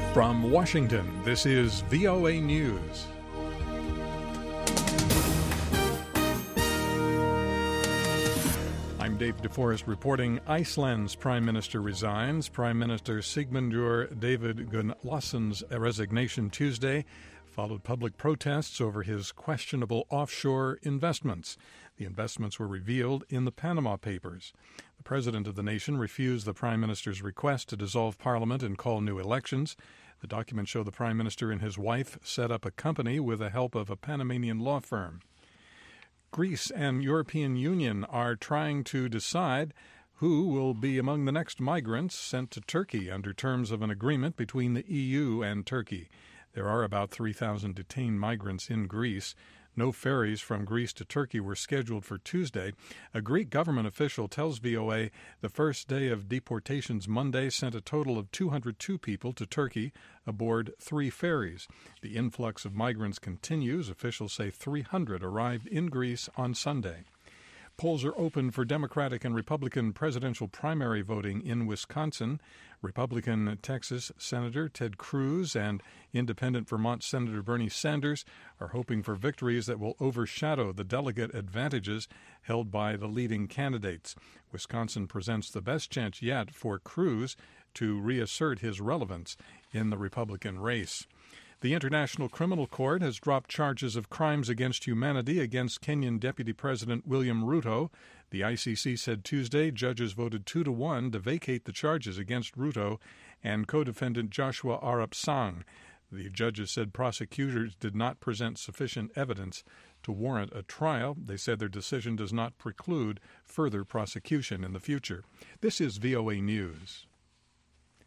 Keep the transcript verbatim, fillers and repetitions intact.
From Washington, this is V O A News. I'm Dave DeForest reporting Iceland's prime minister resigns. Prime Minister Sigmundur David Gunnlaugsson's resignation Tuesday followed public protests over his questionable offshore investments. The investments were revealed in the Panama Papers. The president of the nation refused the prime minister's request to dissolve parliament and call new elections. The documents show the prime minister and his wife set up a company with the help of a Panamanian law firm. Greece and European Union are trying to decide who will be among the next migrants sent to Turkey under terms of an agreement between the E U and Turkey. There are about three thousand detained migrants in Greece. No ferries from Greece to Turkey were scheduled for Tuesday. A Greek government official tells V O A the first day of deportations Monday sent a total of two hundred two people to Turkey aboard three ferries. The influx of migrants continues. Officials say three hundred arrived in Greece on Sunday. Polls are open for Democratic and Republican presidential primary voting in Wisconsin. Republican Texas Senator Ted Cruz and Independent Vermont Senator Bernie Sanders are hoping for victories that will overshadow the delegate advantages held by the leading candidates. Wisconsin presents the best chance yet for Cruz to reassert his relevance in the Republican race. The International Criminal Court has dropped charges of crimes against humanity against Kenyan Deputy President William Ruto. The I C C said Tuesday judges voted two to one to vacate the charges against Ruto and co-defendant Joshua Arap Sang. The judges said prosecutors did not present sufficient evidence to warrant a trial. They said their decision does not preclude further prosecution in the future. This is V O A News.